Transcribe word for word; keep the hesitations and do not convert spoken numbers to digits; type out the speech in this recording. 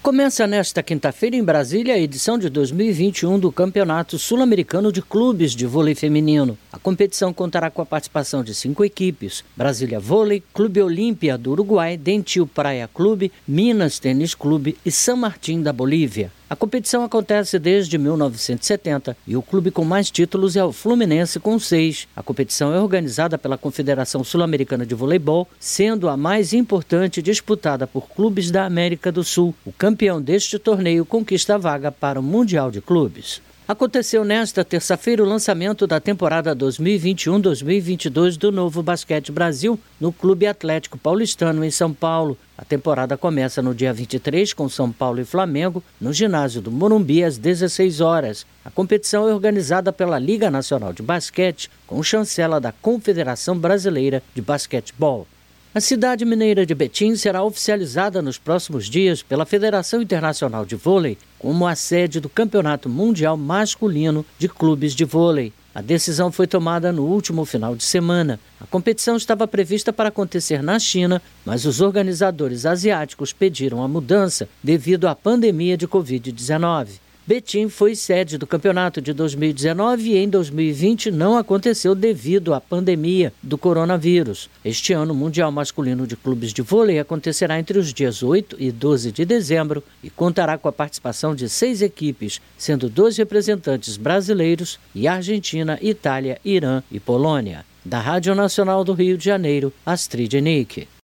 Começa nesta quinta-feira em Brasília a edição de dois mil e vinte e um do Campeonato Sul-Americano de Clubes de Vôlei Feminino. A competição contará com a participação de cinco equipes: Brasília Vôlei, Clube Olímpia do Uruguai, Dentil Praia Clube, Minas Tênis Clube e San Martín da Bolívia. A competição acontece desde mil novecentos e setenta e o clube com mais títulos é o Fluminense com seis. A competição é organizada pela Confederação Sul-Americana de Voleibol, sendo a mais importante disputada por clubes da América do Sul. O campeão deste torneio conquista a vaga para o Mundial de Clubes. Aconteceu nesta terça-feira o lançamento da temporada dois mil e vinte e um dois mil e vinte e dois do Novo Basquete Brasil no Clube Atlético Paulistano, em São Paulo. A temporada começa no dia vinte e três com São Paulo e Flamengo, no ginásio do Morumbi, às dezesseis horas. A competição é organizada pela Liga Nacional de Basquete, com chancela da Confederação Brasileira de Basquetebol. A cidade mineira de Betim será oficializada nos próximos dias pela Federação Internacional de Vôlei como a sede do Campeonato Mundial Masculino de Clubes de Vôlei. A decisão foi tomada no último final de semana. A competição estava prevista para acontecer na China, mas os organizadores asiáticos pediram a mudança devido à pandemia de covid dezenove. Betim foi sede do campeonato de dois mil e dezenove e em dois mil e vinte não aconteceu devido à pandemia do coronavírus. Este ano, o Mundial Masculino de Clubes de Vôlei acontecerá entre os dias oito e doze de dezembro e contará com a participação de seis equipes, sendo dois representantes brasileiros e Argentina, Itália, Irã e Polônia. Da Rádio Nacional do Rio de Janeiro, Astrid Nick.